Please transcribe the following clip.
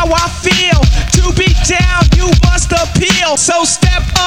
how I feel. To be down, you must appeal. So step